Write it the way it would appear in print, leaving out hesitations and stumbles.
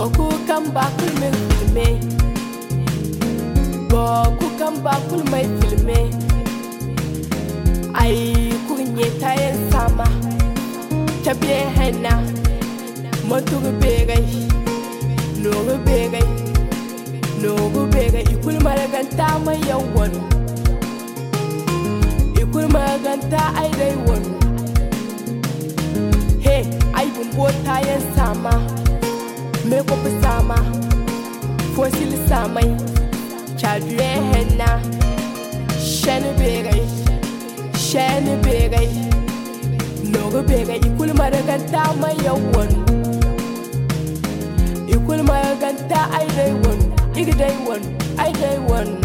Boku kan bakul min filme. Boku kan bakul mai filme. Ai kunye tayen sama. Tabe henna. Monturu begai. Noru begai. Noru begai. Ikul maraganta mai yawan. Ikul maraganta ai dai wani. Hey, ai bumbo tayen sama. Me kopi sama. Fosil samai. Chadue henna. Shene begai. Shene begai. Noru begai. Ikul maraganta mai yawan. Ikul maraganta ai dai wani. Ig dai wani. Ai dai wani.